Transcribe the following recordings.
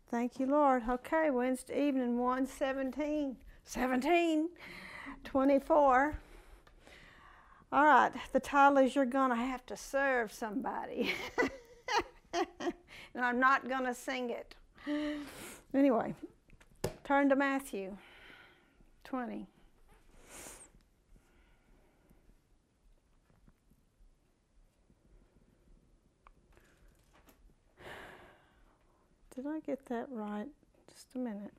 Thank you, Lord. Okay, Wednesday evening, 1:17:24. All right, the title is You're Gonna Have to Serve Somebody. And I'm not gonna sing it. Anyway, turn to Matthew 20. Did I get that right? Just a minute.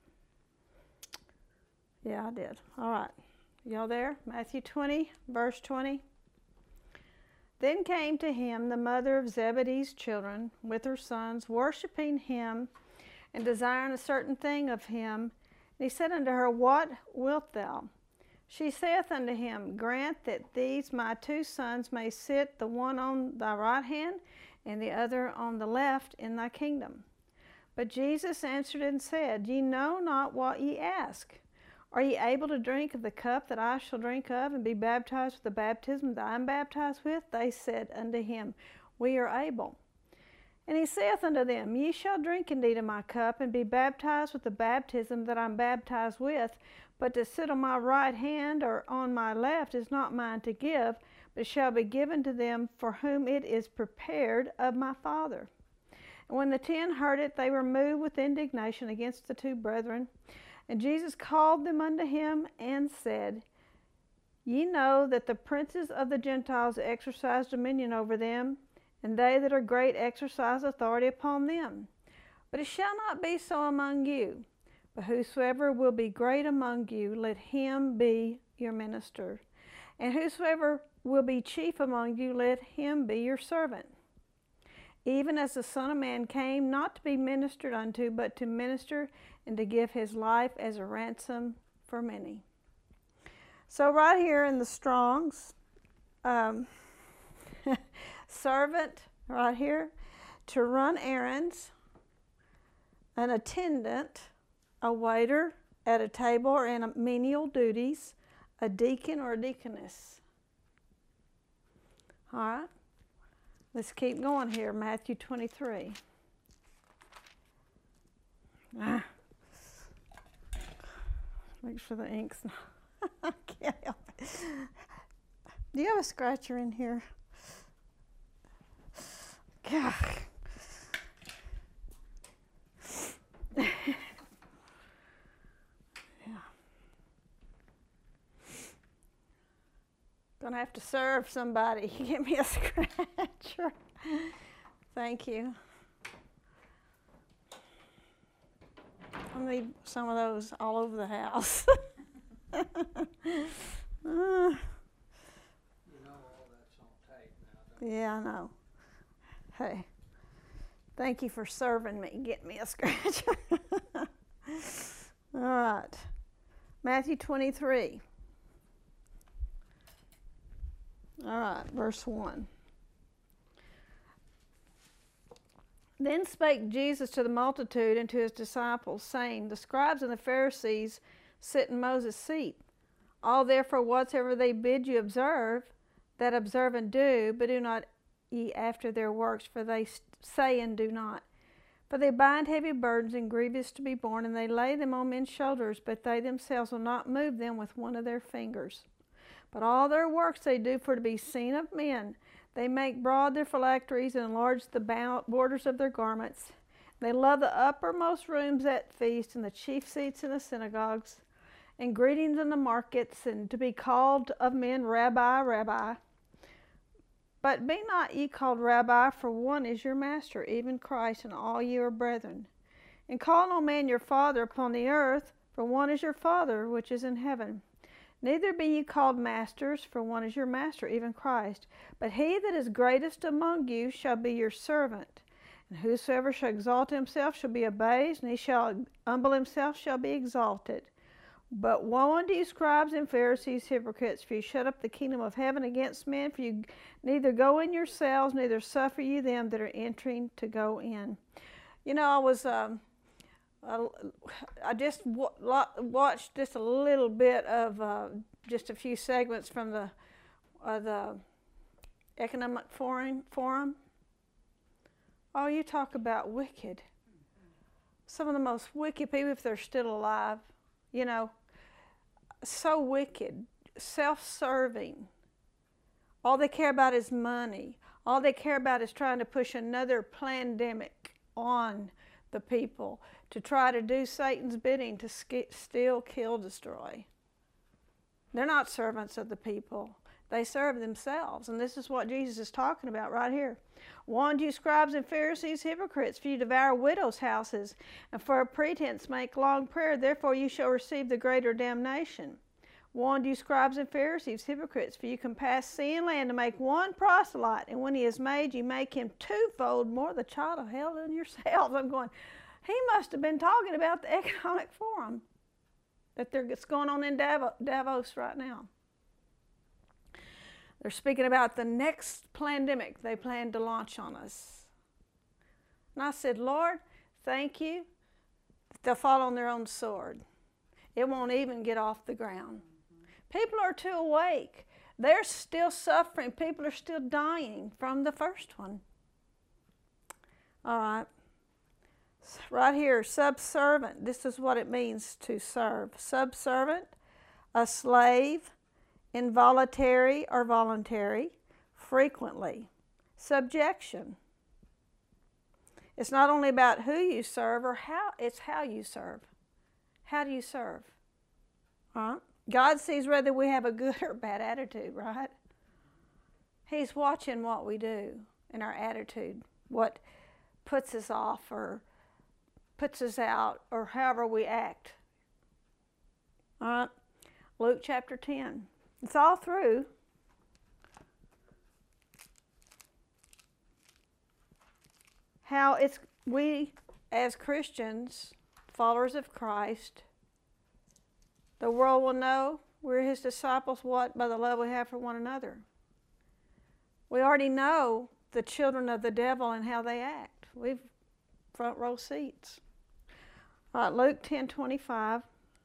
Yeah, I did. All right. Y'all there? Matthew 20, verse 20. Then came to him the mother of Zebedee's children with her sons, worshiping him and desiring a certain thing of him. And he said unto her, What wilt thou? She saith unto him, Grant that these my two sons may sit, the one on thy right hand and the other on the left, in thy kingdom. But Jesus answered and said, Ye know not what ye ask. Are ye able to drink of the cup that I shall drink of, and be baptized with the baptism that I am baptized with? They said unto him, We are able. And he saith unto them, Ye shall drink indeed of my cup, and be baptized with the baptism that I am baptized with. But to sit on my right hand or on my left is not mine to give, but shall be given to them for whom it is prepared of my Father. And when the 10 heard it, they were moved with indignation against the two brethren. And Jesus called them unto him and said, Ye know that the princes of the Gentiles exercise dominion over them, and they that are great exercise authority upon them. But it shall not be so among you. But whosoever will be great among you, let him be your minister. And whosoever will be chief among you, let him be your servant. Even as the Son of Man came not to be ministered unto, but to minister and to give his life as a ransom for many. So right here in the Strong's, servant, right here, to run errands, an attendant, a waiter at a table or in menial duties, a deacon or a deaconess. All right. Let's keep going here, Matthew 23. Make sure the ink's not. I can't help it. Do you have a scratcher in here? God. Yeah. Gonna have to serve somebody. Give me a scratcher. Thank you. I need some of those all over the house. You know all that's on tape now, don't you? Yeah, I know. Hey, thank you for serving me. Get me a scratcher. All right. Matthew 23. All right, verse 1. Then spake Jesus to the multitude and to his disciples, saying, The scribes and the Pharisees sit in Moses' seat. All therefore whatsoever they bid you observe, that observe and do, but do not ye after their works, for they say and do not. For they bind heavy burdens and grievous to be borne, and they lay them on men's shoulders, but they themselves will not move them with one of their fingers. But all their works they do for to be seen of men. They make broad their phylacteries and enlarge the borders of their garments. They love the uppermost rooms at feasts and the chief seats in the synagogues, and greetings in the markets, and to be called of men, Rabbi, Rabbi. But be not ye called Rabbi, for one is your master, even Christ, and all ye are brethren. And call no man your father upon the earth, for one is your Father which is in heaven. Neither be ye called masters, for one is your master, even Christ. But he that is greatest among you shall be your servant. And whosoever shall exalt himself shall be abased, and he shall humble himself shall be exalted. But woe unto you, scribes and Pharisees, hypocrites, for you shut up the kingdom of heaven against men, for you neither go in yourselves, neither suffer ye them that are entering to go in. You know, I just watched just a little bit of just a few segments from the Economic Forum. Oh, you talk about wicked. some of the most wicked people, if they're still alive, you know, so wicked, self-serving. All they care about is money. All they care about is trying to push another pandemic on the people, to try to do Satan's bidding, to steal, kill, destroy. They're not servants of the people. They serve themselves. And this is what Jesus is talking about right here. Woe unto you, scribes and Pharisees, hypocrites, for you devour widows' houses, and for a pretense make long prayer. Therefore you shall receive the greater damnation. Woe unto you, scribes and Pharisees, hypocrites, for you compass sea and land to make one proselyte, and when he is made, you make him twofold more the child of hell than yourselves. I'm going, he must have been talking about the economic forum that's going on in Davos right now. They're speaking about the next pandemic they plan to launch on us. And I said, Lord, thank you. They'll fall on their own sword. It won't even get off the ground. People are too awake. They're still suffering. People are still dying from the first one. All right. Right here, subservient. This is what it means to serve. Subservient, a slave, involuntary or voluntary, frequently. Subjection. It's not only about who you serve or how, it's how you serve. How do you serve? All right. God sees whether we have a good or bad attitude, right? He's watching what we do and our attitude, what puts us off or puts us out, or however we act. All right. Luke chapter 10. It's all through. How we as Christians, followers of Christ, the world will know we're his disciples, what? By the love we have for one another. We already know the children of the devil and how they act. We've front row seats. All right, Luke 10:25.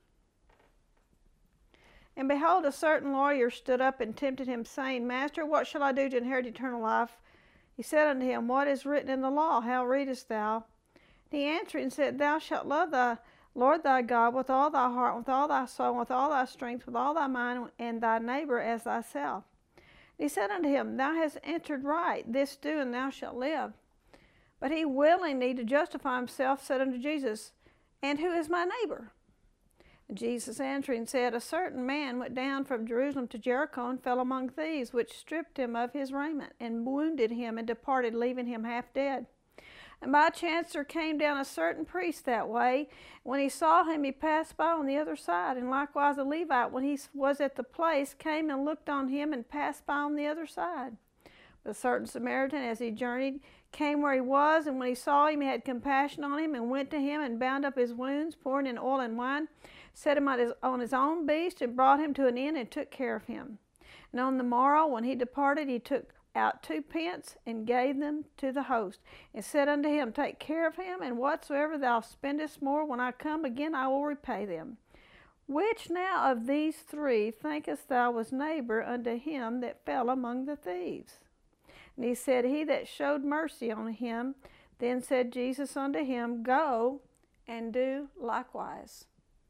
And behold, a certain lawyer stood up and tempted him, saying, Master, what shall I do to inherit eternal life? He said unto him, What is written in the law? How readest thou? And he answered and said, Thou shalt love thy Lord thy God with all thy heart, with all thy soul, with all thy strength, with all thy mind, and thy neighbor as thyself. And he said unto him, Thou hast answered right, this do, and thou shalt live. But he willingly, to justify himself, said unto Jesus, And who is my neighbor? And Jesus answering said, A certain man went down from Jerusalem to Jericho, and fell among thieves, which stripped him of his raiment, and wounded him, and departed, leaving him half dead. And by chance there came down a certain priest that way. When he saw him, he passed by on the other side. And likewise a Levite, when he was at the place, came and looked on him, and passed by on the other side. But a certain Samaritan, as he journeyed, came where he was, and when he saw him, he had compassion on him, and went to him, and bound up his wounds, pouring in oil and wine, set him on his own beast, and brought him to an inn, and took care of him. And on the morrow, when he departed, he took out 2 pence, and gave them to the host, and said unto him, Take care of him, and whatsoever thou spendest more, when I come again, I will repay them. Which now of these 3 thinkest thou was neighbor unto him that fell among the thieves? And he said, He that showed mercy on him. Then said Jesus unto him, Go and do likewise.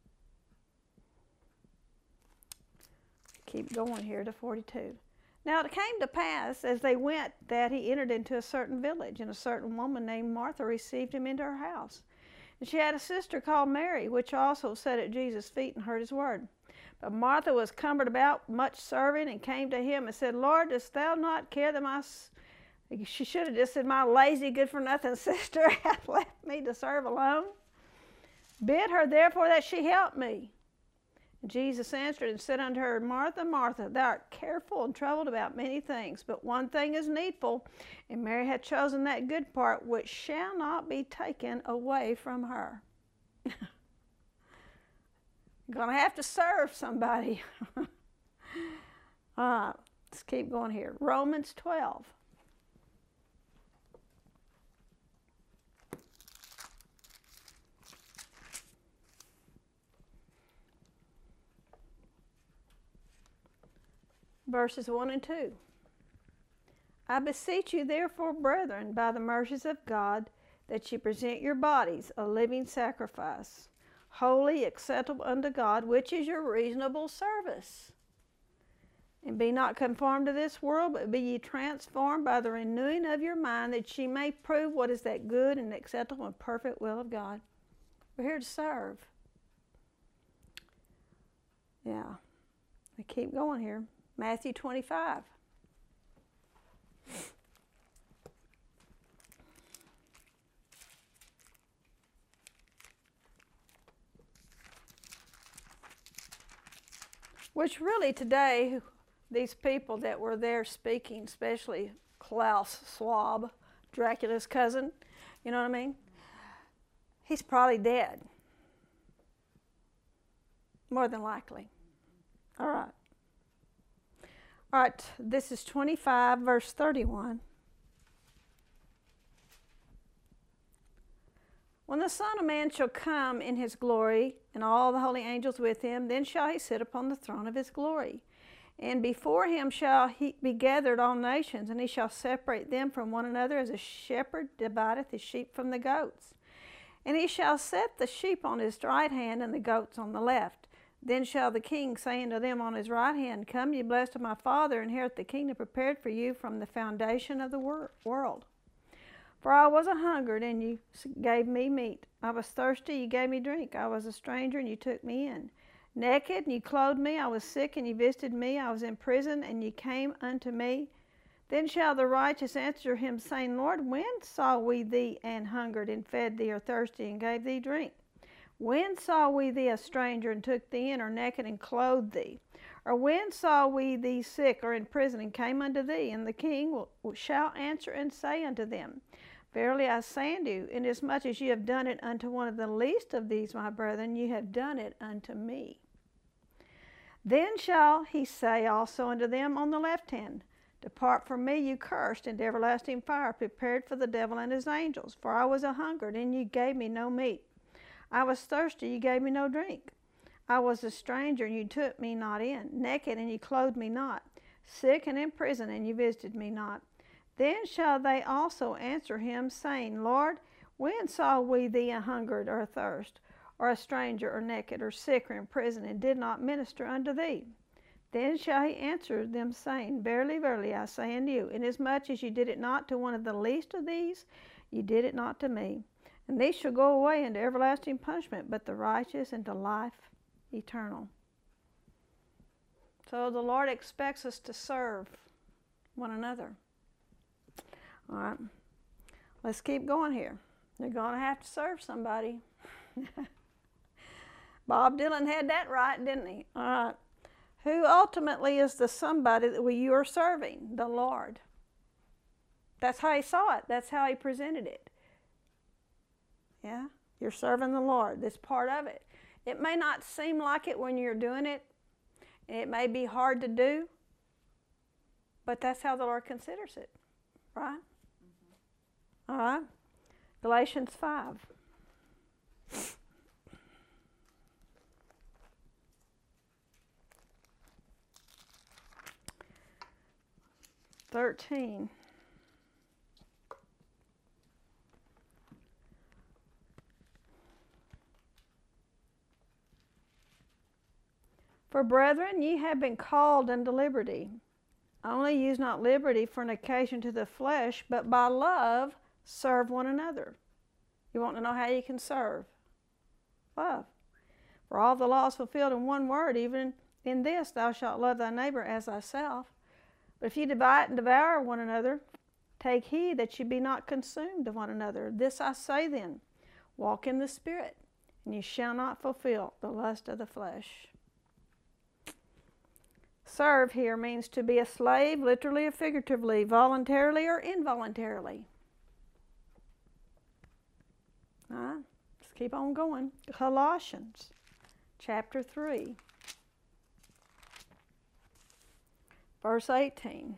Keep going here to 42. Now it came to pass, as they went, that he entered into a certain village, and a certain woman named Martha received him into her house. And she had a sister called Mary, which also sat at Jesus' feet and heard his word. But Martha was cumbered about much serving, and came to him and said, Lord, dost thou not care that she should have just said, my lazy, good-for-nothing sister hath left me to serve alone? Bid her therefore that she help me. And Jesus answered and said unto her, Martha, Martha, thou art careful and troubled about many things, but one thing is needful, and Mary hath chosen that good part, which shall not be taken away from her. You're going to have to serve somebody. All right, let's keep going here. Romans 12. Verses 1 and 2. I beseech you, therefore, brethren, by the mercies of God, that ye present your bodies a living sacrifice, holy, acceptable unto God, which is your reasonable service. And be not conformed to this world, but be ye transformed by the renewing of your mind, that ye may prove what is that good and acceptable and perfect will of God. We're here to serve. Yeah. We keep going here. Matthew 25. Which really today, these people that were there speaking, especially Klaus Schwab, Dracula's cousin, you know what I mean? He's probably dead. More than likely. All right. All right, this is 25, verse 31. When the Son of Man shall come in his glory, and all the holy angels with him, then shall he sit upon the throne of his glory. And before him shall he be gathered all nations, and he shall separate them from one another, as a shepherd divideth his sheep from the goats. And he shall set the sheep on his right hand, and the goats on the left. Then shall the king say unto them on his right hand, Come, ye blessed of my Father, inherit the kingdom prepared for you from the foundation of the world. For I was a hungered, and you gave me meat. I was thirsty, you gave me drink. I was a stranger, and you took me in. Naked, and you clothed me. I was sick, and you visited me. I was in prison, and you came unto me. Then shall the righteous answer him, saying, Lord, when saw we thee and hungered, and fed thee, or thirsty, and gave thee drink? When saw we thee a stranger, and took thee in, or naked, and clothed thee? Or when saw we thee sick, or in prison, and came unto thee? And the king shall answer and say unto them, Verily I say unto you, inasmuch as ye have done it unto one of the least of these my brethren, ye have done it unto me. Then shall he say also unto them on the left hand, Depart from me, you cursed, into everlasting fire, prepared for the devil and his angels. For I was a hungered, and you gave me no meat. I was thirsty, you gave me no drink. I was a stranger, and you took me not in. Naked, and you clothed me not. Sick and in prison, and you visited me not. Then shall they also answer him, saying, Lord, when saw we thee a hungered, or athirst, or a stranger, or naked, or sick, or in prison, and did not minister unto thee? Then shall he answer them, saying, Verily, verily, I say unto you, inasmuch as ye did it not to one of the least of these, ye did it not to me. And these shall go away into everlasting punishment, but the righteous into life eternal. So the Lord expects us to serve one another. All right, let's keep going here. You're going to have to serve somebody. Bob Dylan had that right, didn't he? All right. Who ultimately is the somebody that you are serving? The Lord. That's how he saw it. That's how he presented it. Yeah, you're serving the Lord. That's part of it. It may not seem like it when you're doing it. It may be hard to do, but that's how the Lord considers it, right? Mm-hmm. All right. Galatians 5. (13). For brethren, ye have been called unto liberty. Only use not liberty for an occasion to the flesh, but by love serve one another. You want to know how you can serve? Love. For all the law is fulfilled in one word, even in this, thou shalt love thy neighbor as thyself. But if ye divide and devour one another, take heed that ye be not consumed of one another. This I say then, walk in the Spirit, and ye shall not fulfill the lust of the flesh. Serve here means to be a slave, literally or figuratively, voluntarily or involuntarily. All right, let's keep on going. Colossians chapter 3, verse 18.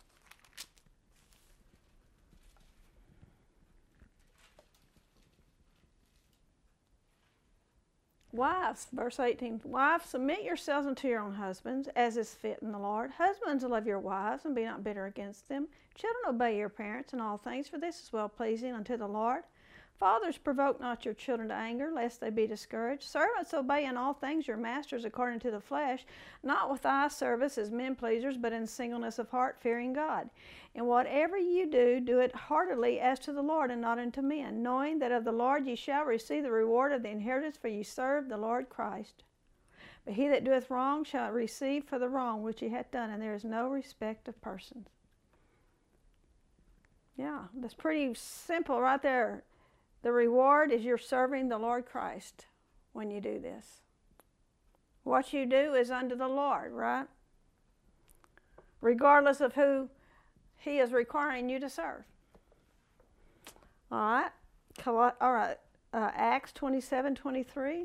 Wives, verse 18, wives, submit yourselves unto your own husbands, as is fit in the Lord. Husbands, love your wives, and be not bitter against them. Children, obey your parents in all things, for this is well pleasing unto the Lord. Fathers, provoke not your children to anger, lest they be discouraged. Servants, obey in all things your masters according to the flesh, not with eye service as men pleasers, but in singleness of heart, fearing God. And whatever you do, do it heartily as to the Lord, and not unto men, knowing that of the Lord ye shall receive the reward of the inheritance, for ye serve the Lord Christ. But he that doeth wrong shall receive for the wrong which he hath done, and there is no respect of persons. Yeah, that's pretty simple right there. The reward is you're serving the Lord Christ when you do this. What you do is unto the Lord, right? Regardless of who he is requiring you to serve. All right. Acts 27:23.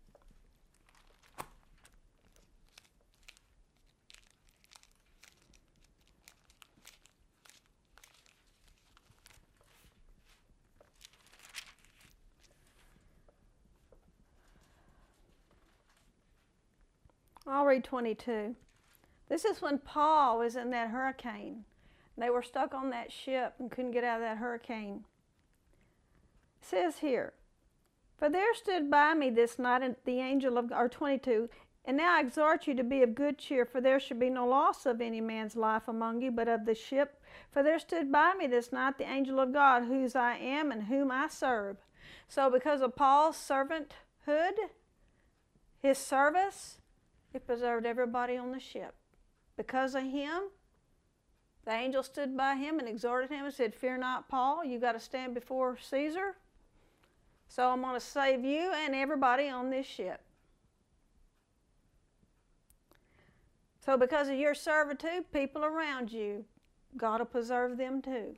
I'll read 22. This is when Paul was in that hurricane. They were stuck on that ship and couldn't get out of that hurricane. It says here, for there stood by me this night the angel of, or 22, and now I exhort you to be of good cheer, for there should be no loss of any man's life among you, but of the ship. For there stood by me this night the angel of God, whose I am and whom I serve. So because of Paul's servanthood, his service, it preserved everybody on the ship. Because of him, the angel stood by him and exhorted him and said, fear not, Paul, you got to stand before Caesar. So I'm going to save you and everybody on this ship. So because of your servitude, people around you, God will preserve them too.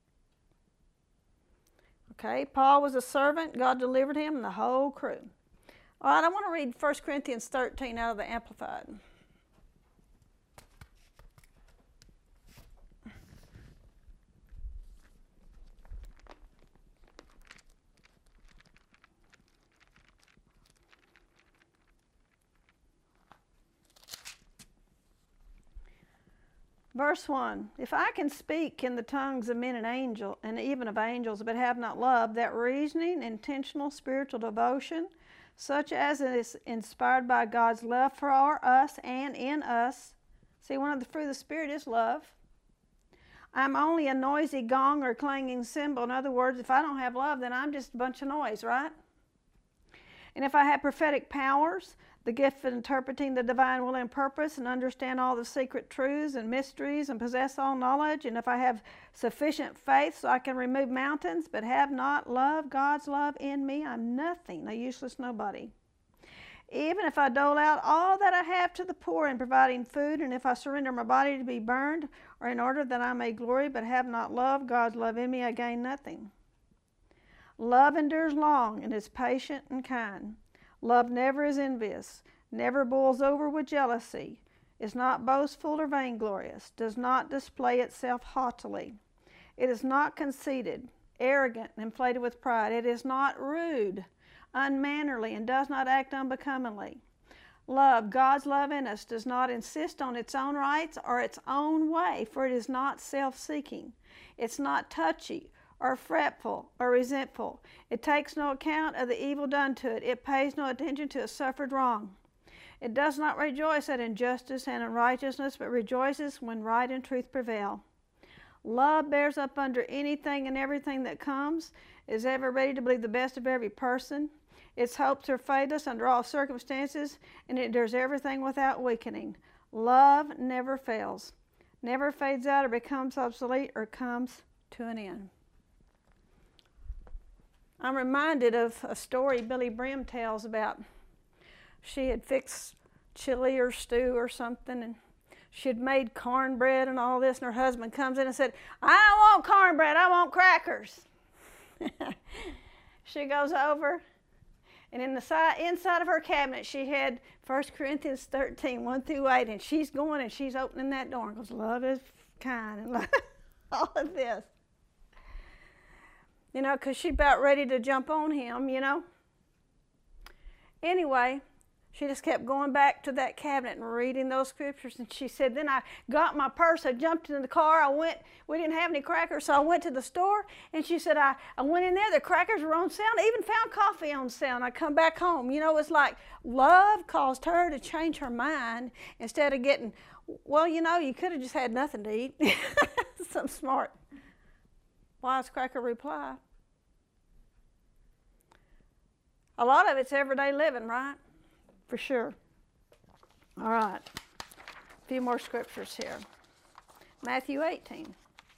Okay, Paul was a servant. God delivered him and the whole crew. All right, I want to read 1 Corinthians 13 out of the Amplified. Verse 1, if I can speak in the tongues of men and even of angels, but have not love, that reasoning, intentional spiritual devotion, such as is inspired by God's love for us and in us. See, one of the fruit of the Spirit is love. I'm only a noisy gong or clanging cymbal. In other words, if I don't have love, then I'm just a bunch of noise, right? And if I have prophetic powers, the gift of interpreting the divine will and purpose, and understand all the secret truths and mysteries, and possess all knowledge, and if I have sufficient faith so I can remove mountains, but have not love, God's love in me, I'm nothing, a useless nobody. Even if I dole out all that I have to the poor in providing food, and if I surrender my body to be burned, or in order that I may glory, but have not love, God's love in me, I gain nothing. Love endures long and is patient and kind. Love never is envious, never boils over with jealousy, is not boastful or vainglorious, does not display itself haughtily. It is not conceited, arrogant, and inflated with pride. It is not rude, unmannerly, and does not act unbecomingly. Love, God's love in us, does not insist on its own rights or its own way, for it is not self-seeking. It's not touchy or fretful or resentful. It takes no account of the evil done to it. It pays no attention to a suffered wrong. It does not rejoice at injustice and unrighteousness, but rejoices when right and truth prevail. Love bears up under anything and everything that comes, is ever ready to believe the best of every person. Its hopes are faithless under all circumstances, and it endures everything without weakening. Love never fails, never fades out or becomes obsolete or comes to an end. I'm reminded of a story Billy Brim tells about she had fixed chili or stew or something, and she had made cornbread and all this, and her husband comes in and said, I don't want cornbread, I want crackers. She goes over, and in the inside of her cabinet she had 1 Corinthians 13, 1 through 8, and she's going and she's opening that door and goes, love is kind, and all of this. You know, because she's about ready to jump on him, you know. Anyway, She just kept going back to that cabinet and reading those scriptures. And she said, then I got my purse, I jumped in the car, we didn't have any crackers, so I went to the store. And she said, I went in there, the crackers were on sale, I even found coffee on sale, and I come back home. You know, it's like love caused her to change her mind instead of getting, well, you know, you could have just had nothing to eat. Some smart, wisecracker reply. A lot of it's everyday living, right? For sure. All right. A few more scriptures here. Matthew 18.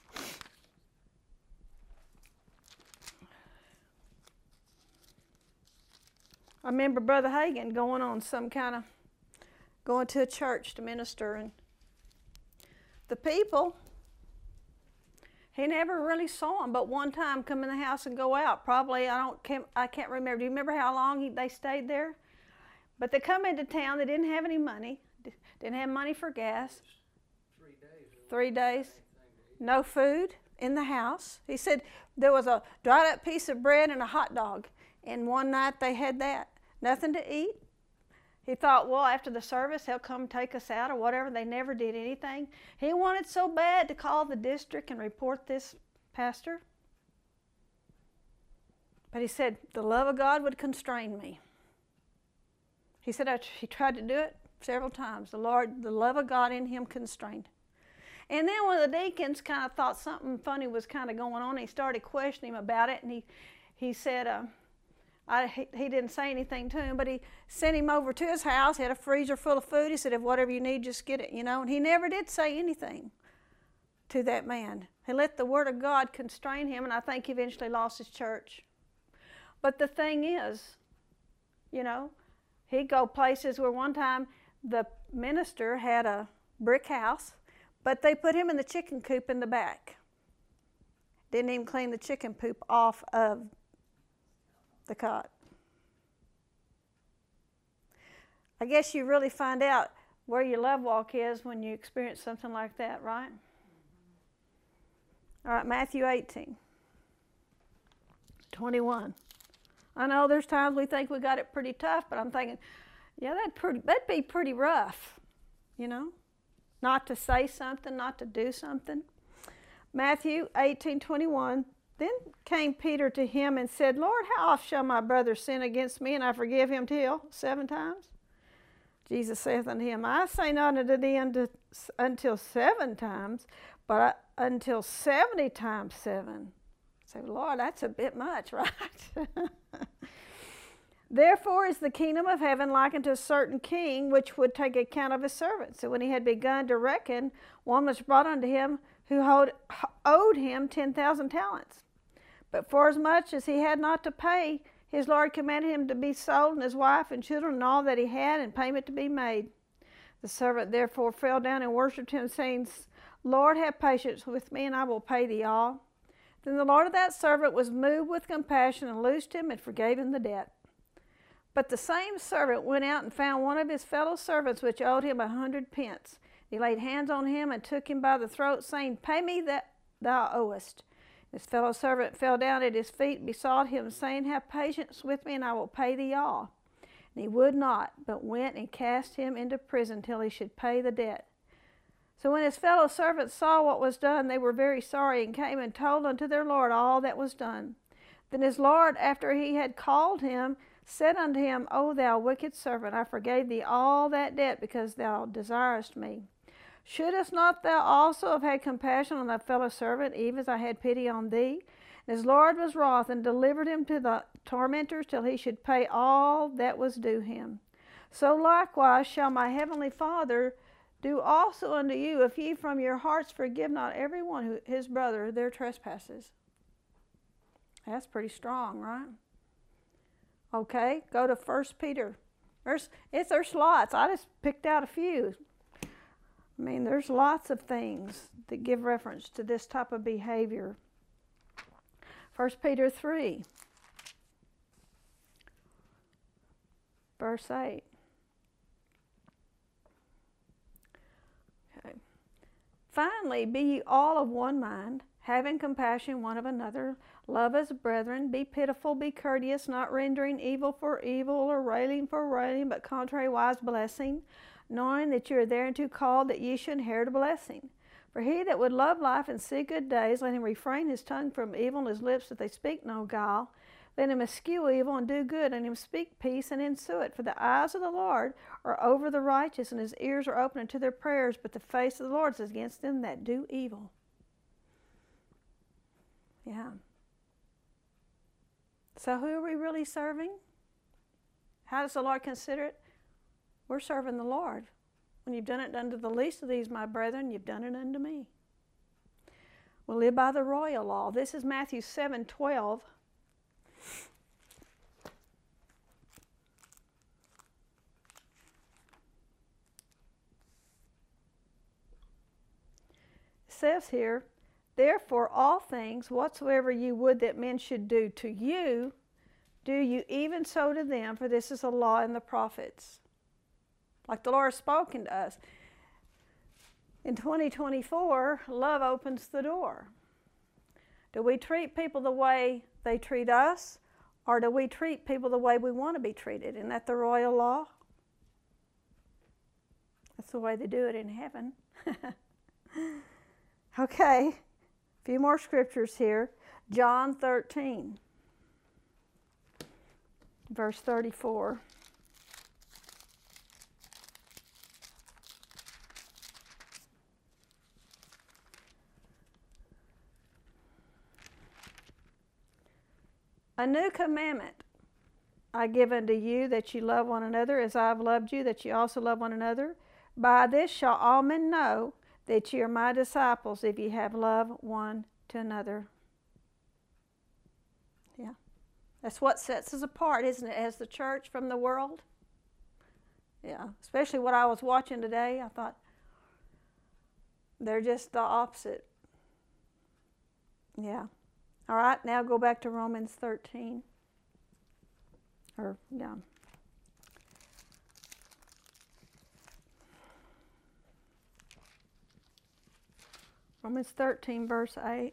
I remember Brother Hagin going to a church to minister, and the people, he never really saw them, but one time come in the house and go out. Probably, I can't remember. Do you remember how long they stayed there? But they come into town, they didn't have any money, didn't have money for gas. 3 days. 3 days. No food in the house. He said there was a dried up piece of bread and a hot dog. And one night they had that. Nothing to eat. He thought, well, after the service, he'll come take us out or whatever. They never did anything. He wanted so bad to call the district and report this pastor. But he said, the love of God would constrain me. He said he tried to do it several times. The love of God in him constrained. And then one of the deacons kind of thought something funny was kind of going on. He started questioning him about it, and he said, he didn't say anything to him, but he sent him over to his house. He had a freezer full of food. He said, if whatever you need, just get it, you know. And he never did say anything to that man. He let the Word of God constrain him, and I think he eventually lost his church. But the thing is, you know, he'd go places where one time the minister had a brick house, but they put him in the chicken coop in the back. Didn't even clean the chicken poop off of the cot. I guess you really find out where your love walk is when you experience something like that, right? All right, Matthew 18, 21. I know there's times we think we got it pretty tough, but I'm thinking, yeah, that'd be pretty rough, you know? Not to say something, not to do something. Matthew 18:21. Then came Peter to him and said, Lord, how oft shall my brother sin against me, and I forgive him till 7 times? Jesus saith unto him, I say not unto thee until 7 times, but until 70 times 7. Say, Lord, that's a bit much, right? Therefore is the kingdom of heaven like unto a certain king, which would take account of his servants. And when he had begun to reckon, one was brought unto him who owed him 10,000 talents. But forasmuch as he had not to pay, his Lord commanded him to be sold, and his wife and children and all that he had, and payment to be made. The servant therefore fell down and worshipped him, saying, Lord, have patience with me, and I will pay thee all. Then the Lord of that servant was moved with compassion, and loosed him, and forgave him the debt. But the same servant went out and found one of his fellow servants, which owed him 100 pence. He laid hands on him and took him by the throat, saying, Pay me that thou owest. His fellow servant fell down at his feet and besought him, saying, Have patience with me, and I will pay thee all. And he would not, but went and cast him into prison till he should pay the debt. So when his fellow servants saw what was done, they were very sorry, and came and told unto their Lord all that was done. Then his Lord, after he had called him, said unto him, O thou wicked servant, I forgave thee all that debt, because thou desirest me. Shouldest not thou also have had compassion on thy fellow servant, even as I had pity on thee? And his Lord was wroth, and delivered him to the tormentors, till he should pay all that was due him. So likewise shall my heavenly Father do also unto you, if ye from your hearts forgive not every one his brother their trespasses. That's pretty strong, right? Okay, go to 1 Peter. There's lots. I just picked out a few. I mean, there's lots of things that give reference to this type of behavior. 1 Peter 3, verse 8. Okay. Finally, be ye all of one mind, having compassion one of another, love as brethren, be pitiful, be courteous, not rendering evil for evil or railing for railing, but contrariwise blessing, knowing that you are thereunto called, that ye should inherit a blessing. For he that would love life and see good days, let him refrain his tongue from evil and his lips that they speak no guile. Let him eschew evil and do good, and him speak peace and ensue it. For the eyes of the Lord are over the righteous, and his ears are open unto their prayers, but the face of the Lord is against them that do evil. Yeah. So who are we really serving? How does the Lord consider it? We're serving the Lord. When you've done it unto the least of these, my brethren, you've done it unto me. We'll live by the royal law. This is Matthew 7:12. It says here, therefore all things whatsoever you would that men should do to you, do you even so to them, for this is the law and the prophets. Like the Lord has spoken to us. In 2024, love opens the door. Do we treat people the way they treat us, or do we treat people the way we want to be treated? Isn't that the royal law? That's the way they do it in heaven. Okay, a few more scriptures here. John 13, verse 34. A new commandment I give unto you, that you love one another as I have loved you, that you also love one another. By this shall all men know that ye are my disciples, if ye have love one to another. Yeah. That's what sets us apart, isn't it, as the church from the world? Yeah. Especially what I was watching today, I thought, they're just the opposite. Yeah. All right, now go back to Romans 13. Romans 13, verse 8.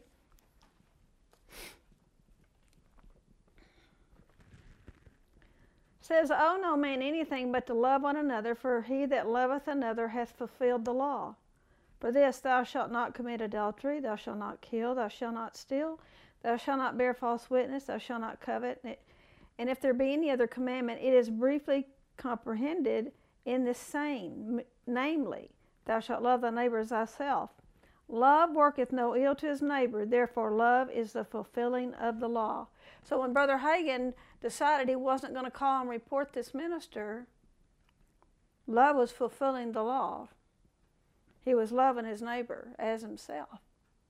Says, owe no man anything but to love one another, for he that loveth another hath fulfilled the law. For this, thou shalt not commit adultery, thou shalt not kill, thou shalt not steal, thou shalt not bear false witness, thou shalt not covet. And if there be any other commandment, it is briefly comprehended in this same, namely, thou shalt love thy neighbor as thyself. Love worketh no ill to his neighbor, therefore love is the fulfilling of the law. So when Brother Hagin decided he wasn't going to call and report this minister, love was fulfilling the law. He was loving his neighbor as himself.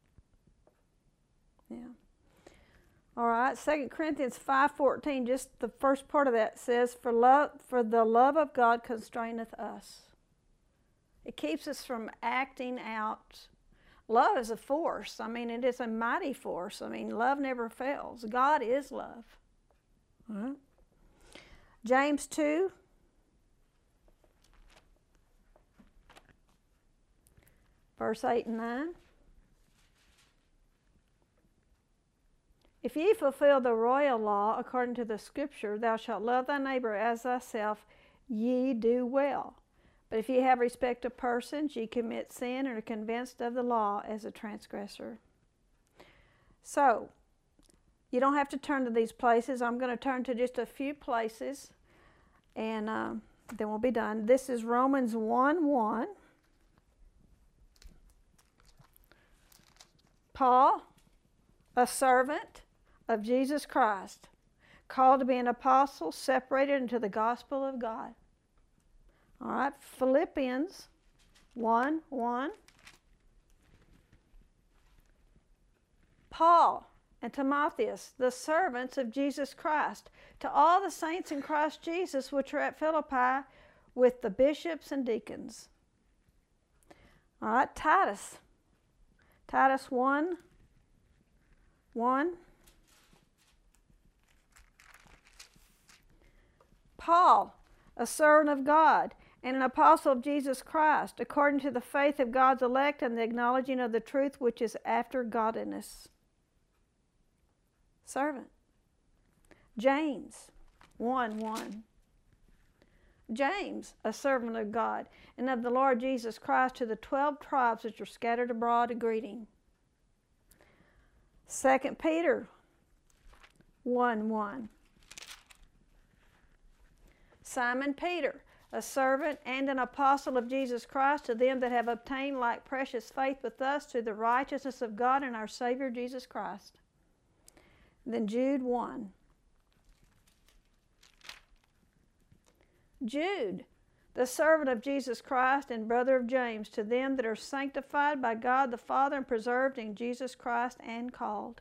Yeah. All right, 2 Corinthians 5:14, just the first part of that says, for the love of God constraineth us. It keeps us from acting out. Love is a force. I mean, it is a mighty force. I mean, love never fails. God is love. All right. James 2. Verse 8 and 9. If ye fulfill the royal law according to the scripture, thou shalt love thy neighbor as thyself, ye do well. But if ye have respect of persons, ye commit sin and are convinced of the law as a transgressor. So, you don't have to turn to these places. I'm going to turn to just a few places, and then we'll be done. This is Romans 1:1. Paul, a servant of Jesus Christ, called to be an apostle, separated into the gospel of God. All right, Philippians 1:1. Paul and Timotheus, the servants of Jesus Christ, to all the saints in Christ Jesus which are at Philippi, with the bishops and deacons. All right, Titus 1:1. Paul, a servant of God and an apostle of Jesus Christ, according to the faith of God's elect and the acknowledging of the truth which is after godliness. Servant. James 1:1. James, a servant of God and of the Lord Jesus Christ, to the 12 tribes which are scattered abroad, a greeting. 2 Peter 1:1. Simon Peter, a servant and an apostle of Jesus Christ, to them that have obtained like precious faith with us to the righteousness of God and our Savior Jesus Christ. And then Jude 1. Jude, the servant of Jesus Christ and brother of James, to them that are sanctified by God the Father and preserved in Jesus Christ and called.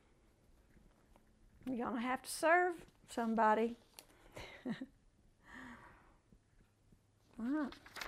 You're going to have to serve somebody. All right.